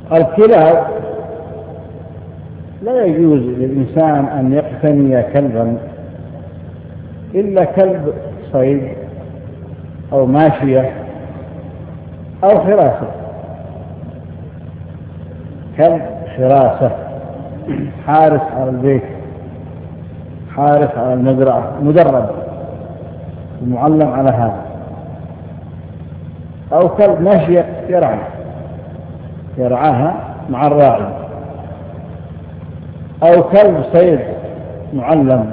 الكلاب لا يجوز للإنسان أن يقتني كلبا إلا كلب صيد أو ماشية أو حراسة. كلب حراسة، حارس على البيت، حارس على المزرعة، مدرب ومعلم على هذا. أو كلب ماشية يرعاها مع الراعي. أو كلب صيد معلم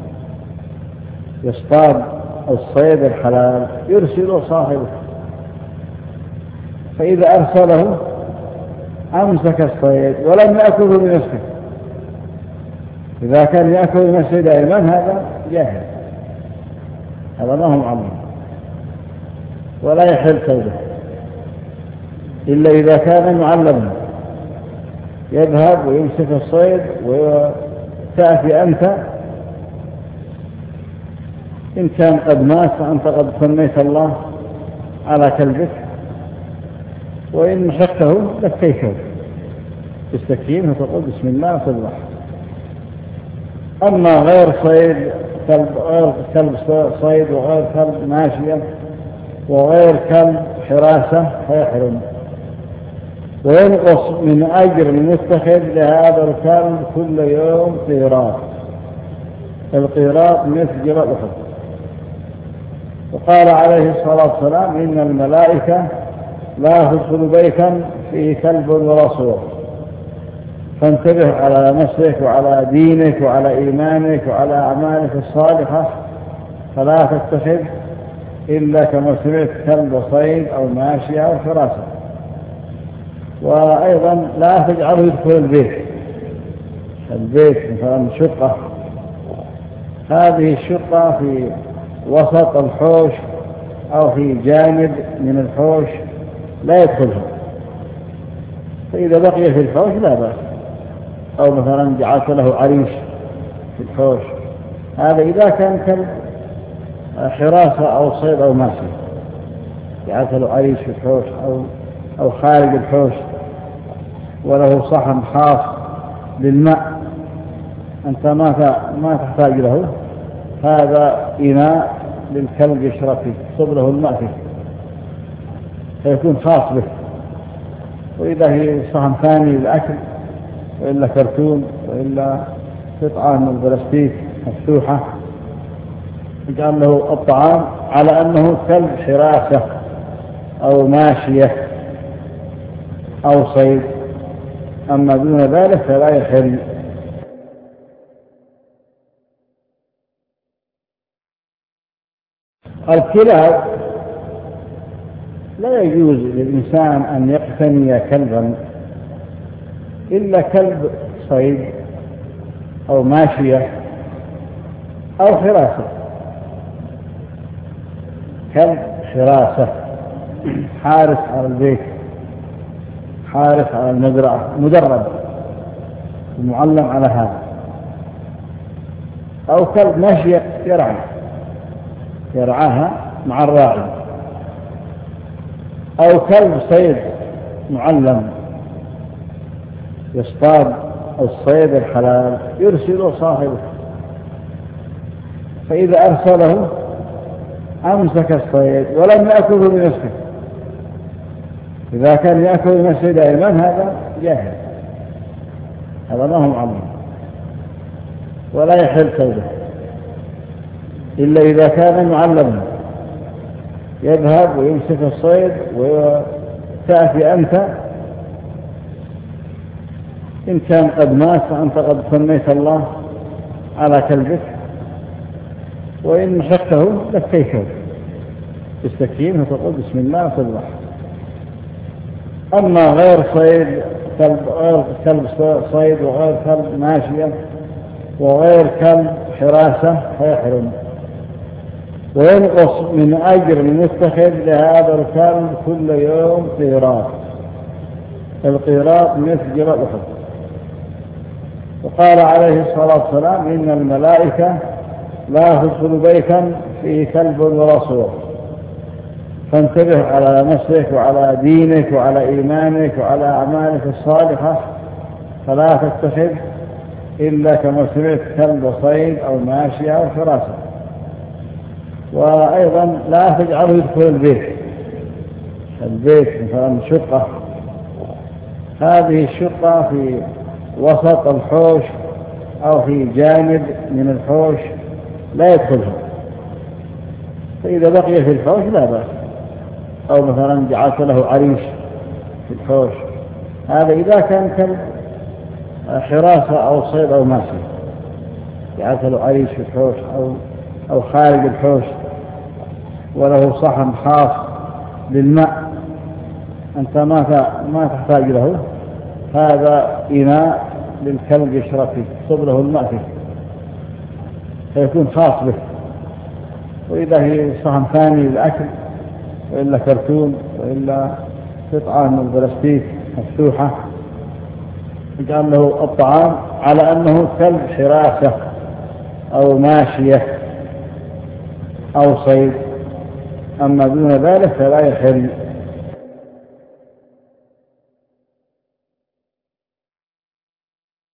يصطاد الصيد الحلال يرسل صاحبه، فإذا أرسله أمسك الصيد ولم يأكله بنفسه. إذا كان يأكل بنفسه دائما هذا جاهل، هذا ما هو معلم ولا يحل صيده إلا إذا كان معلما يذهب ويمسك الصيد وتأتي أنت إن كان قد مات فأنت قد سميت الله على كلبك، وإن مسكته لكيته بالسكين وتقول بسم الله وتذبح. أما غير صيد كلب صيد وغير كلب ماشية وغير كلب حراسة فيحرم، وينقص من أجر المتخذ لهذا الكلب كل يوم قيراط. القيراط مثل جبل أحد. وقال عليه الصلاة والسلام إن الملائكة لا تدخل بيتا فيه كلب ولا صور. فانتبه على نفسك وعلى دينك وعلى إيمانك وعلى أعمالك الصالحة، فلا تتخذ إلا كما سمعت كلب صيد أو ماشية أو حراسة. وأيضا لا تجعله يدخل البيت مثلا شقة، هذه الشقة في وسط الحوش أو في جانب من الحوش لا يدخلها، فإذا بقي في الحوش لا بأس. أو مثلا جعلت له عريش في الحوش، هذا إذا كان كلب حراسة أو صيد أو ماشي، جعلت له عريش في الحوش أو خارج الحوش وله صحن خاص للماء أنت ما تحتاج له، هذا إناء للكلب يشرب فيه، تصب له الماء فيه فيكون خاص به. وإذا هي صحن ثاني للأكل وإلا كرتون وإلا قطعة من البلاستيك مفتوحة يجعل له الطعام على أنه كلب حراسة أو ماشية أو صيد. أما دون ذلك فلا يحل. الكلاب لا يجوز للإنسان أن يقتني كلبا إلا كلب صيد أو ماشية أو حراسة. كلب حراسة، حارس على البيت، حارس على المزرعة، مدرب ومعلم على هذا. أو كلب ماشية يرعاها مع الراعي. أو كلب صيد معلم يصطاد الصيد الحلال يرسل صاحبه، فإذا أرسله أمسك الصيد ولم يأكله بنفسه. إذا كان يأكل بنفسه دائما هذا جاهل، هذا ما هو معلم ولا يحل صيده إلا إذا كان معلما يذهب ويمسك الصيد وتأتي أنت إن كان قد مات فأنت قد سميت الله على كلبك، وإن مسكته لكيته بالسكين وتقول بسم الله وتذبح. أما غير كلب صيد وغير كلب ماشية وغير كلب حراسة فيحرم، وينقص من أجر المتخذ لهذا الكلب كل يوم قيراط. القيراط مثل جبل أحد. وقال عليه الصلاة والسلام إن الملائكة لا تدخل بيتا فيه كلب ولا صور. فانتبه على نفسك وعلى دينك وعلى إيمانك وعلى أعمالك الصالحة، فلا تتخذ إلا كما سمعت كلب صيد أو ماشية أو فراسة. وأيضا لا تجعله يدخل البيت مثلا شقة، هذه الشقة في وسط الحوش أو في جانب من الحوش لا يدخلها، فإذا بقي في الحوش لا بأس. أو مثلا جعلت له عريش في الحوش، هذا إذا كان كلب حراسة أو صيد أو ماشي، جعلت له عريش في الحوش أو خارج الحوش وله صحن خاص للماء أنت ما تحتاج له، هذا إناء للكلب يشرب فيه، تصب له الماء فيه فيكون خاص به. وإذا هي صحن ثاني للأكل وإلا كرتون وإلا قطعة من البلاستيك مفتوحة يجعل له الطعام على أنه كلب حراسة أو ماشية أو صيد. أما دون ذلك فلا يحل